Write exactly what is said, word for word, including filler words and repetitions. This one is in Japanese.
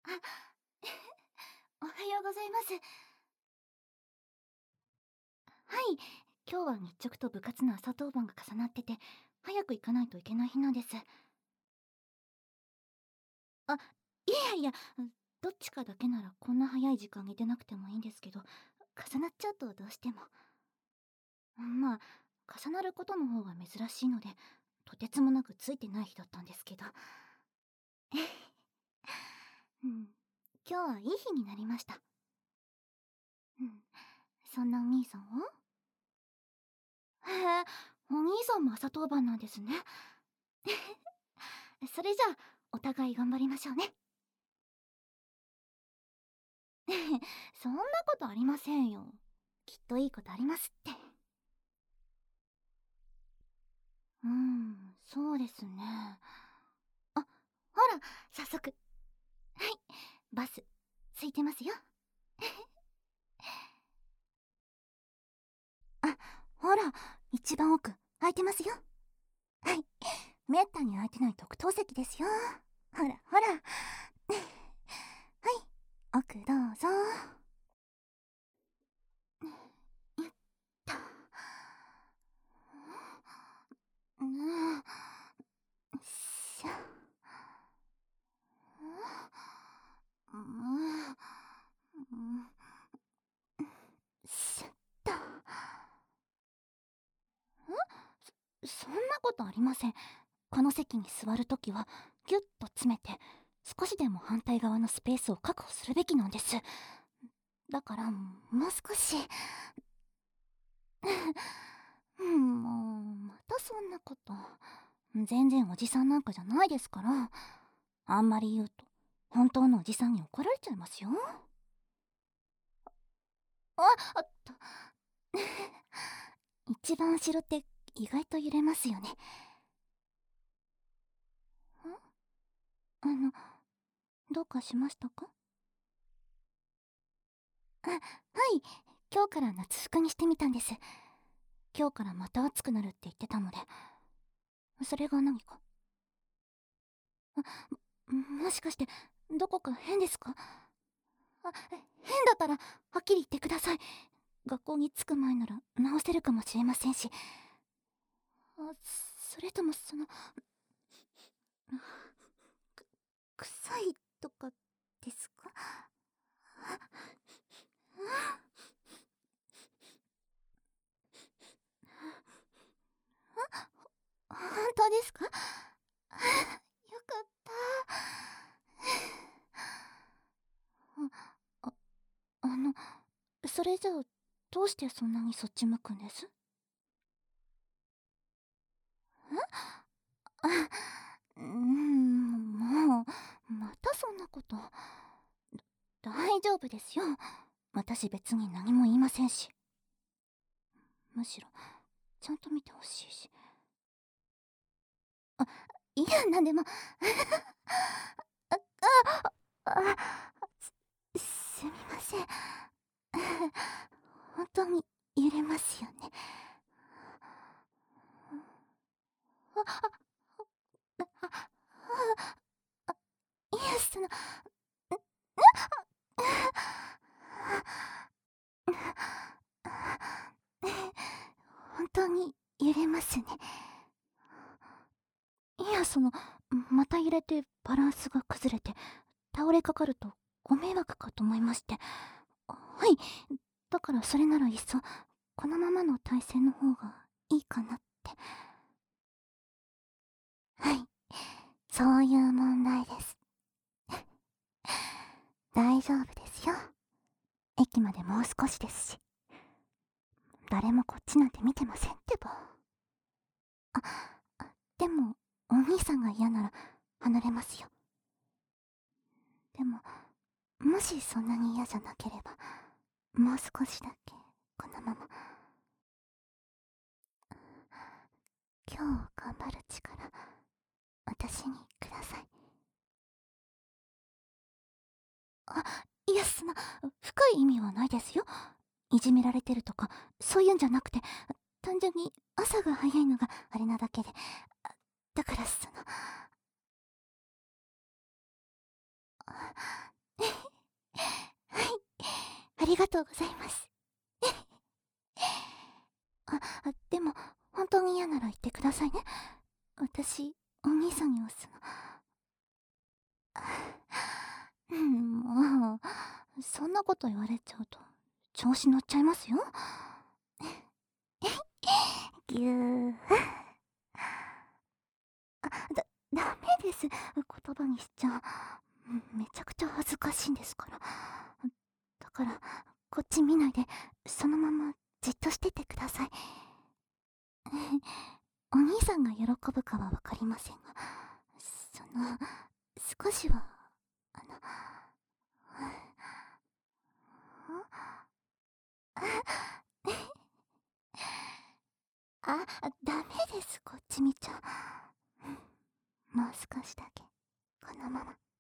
あ、おはようございます。はい、今日は日直と部活の朝当番が重なってて、早く行かないといけない日なんです。あ、いやいや、どっちかだけならこんな早い時間に出なくてもいいんですけど、重なっちゃうとどうしても。まあ、重なることの方が珍しいので、とてつもなくついてない日だったんですけど。うん、今日はいい日になりました。うん、そんなお兄さんは？へえ、お兄さんも朝当番なんですね。それじゃあ、お互い頑張りましょうね。そんなことありませんよ。きっといいことありますって。うーん、そうですね。あ、ほら、早速。はい、バス、空いてますよ。あ、ほら、一番奥、空いてますよ。はい、めったに空いてない特等席ですよ。ほらほら。はい、奥どうぞ。よっと。うん、よいしょ。うん、うん、しょっと。んそ、そんなことありません。この席に座るときはギュッと詰めて少しでも反対側のスペースを確保するべきなんです。だからもう少しうん、もうまたそんなこと。全然おじさんなんかじゃないですから。あんまり言うと本当のおじさんに怒られちゃいますよ。ああっと一番後ろって意外と揺れますよね。んあのどうかしましたか？あ、はい、今日から夏服にしてみたんです。今日からまた暑くなるって言ってたので。それが何か？あ、も、もしかしてどこか変ですか？あ、変だったらはっきり言ってください。学校に着く前なら直せるかもしれませんし。あ、それともそのく臭いとかですか？本当ですか？よかった。あ、ああのそれじゃあどうしてそんなにそっち向くんです？え？あ、うーん、もうまたそんなこと。大丈夫ですよ。私別に何も言いませんし。むしろちゃんと見てほしいし。あ、いや、なんでも。あああす、すみません。本当に揺れますよね。あああああいや、その、んん本当に揺れますね。いや、その、また揺れてバランスが崩れて倒れかかるとご迷惑かと思いまして。はい、だからそれならいっそこのままの体勢の方がいいかなって。はい、そういう問題です。大丈夫ですよ。駅までもう少しですし。誰もこっちなんて見てませんってば。あ、でもお兄さんが嫌なら離れますよ。でももしそんなに嫌じゃなければもう少しだけこのまま。今日頑張る力私にください。あ、いや、その深い意味はないですよ。いじめられてるとかそういうんじゃなくて、単純に朝が早いのがあれなだけで。だからそのりがとうございます。あ、でも、本当に嫌なら言ってくださいね。私、お兄さんに押すの。うん、もう、そんなこと言われちゃうと、調子乗っちゃいますよ。ぎゅー。あ、だ、ダメです。言葉にしちゃ。めちゃくちゃ恥ずかしいんですから。だから、こっち見ないで、そのままじっとしててください。お兄さんが喜ぶかはわかりませんが、その、少しは、あの、あ、ダメです、こっち見ちゃ。もう少しだけ、このまま。